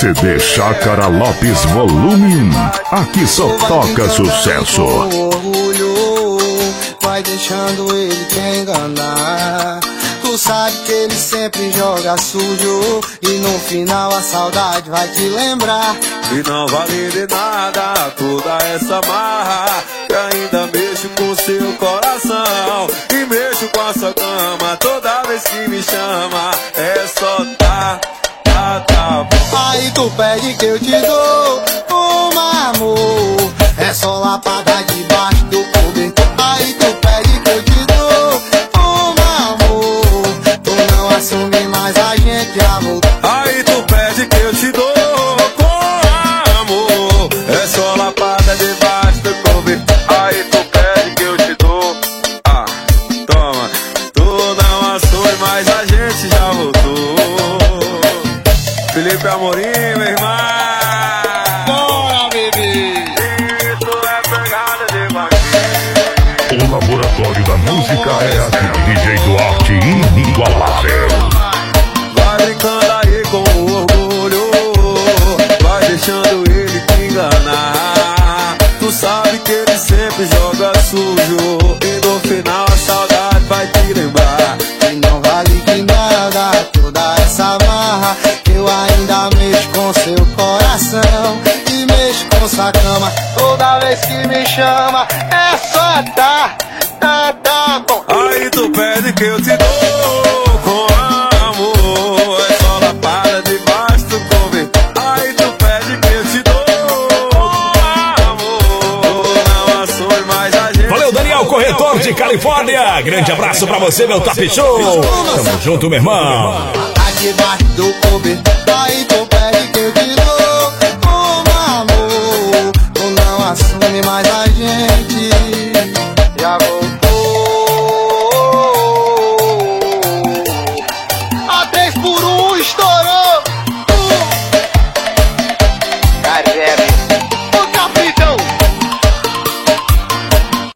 CD Chácara Lopes Volume 1. Aqui só toca sucesso. Orgulho vai deixando ele te enganar. Tu sabe que ele sempre joga sujo e no final a saudade vai te lembrar. E não vale de nada toda essa marra, que ainda mexo com seu coração e mexo com a sua cama. Toda vez que me chama é só tá bom. Aí tu pede que eu te dou amor, é só lapada debaixo do cobertor. Aí tu pede que eu te dou amor, tu não assume mais, a gente já voltou. Aí tu pede que eu te dou com amor, é só lapada debaixo do cobertor. Aí tu pede que eu te dou, toma, tu não assume mais, a gente já voltou. Felipe Amorim, meu irmão. Bora, bebê. Isso é pegada de vaqueiro. O laboratório da música é aqui. DJ Duarte inigualável. Vai brincando aí com o orgulho, vai deixando ele te enganar. Tu sabe que ele sempre joga sujo e no final a saudade vai te lembrar. E não vale de nada toda essa marra, que eu ainda mexo com seu coração e mexo com sua cama. Toda vez que me chama é só tá bom. Aí tu pede que eu te dou com amor, é só lapada debaixo do cobertor. Aí tu pede que eu te dou com amor, não assume mais, a gente. Valeu, Daniel, corretor de Califórnia. Grande abraço pra você, meu Top Show. Tamo junto, meu irmão. Tá debaixo do cobertor. Aí tu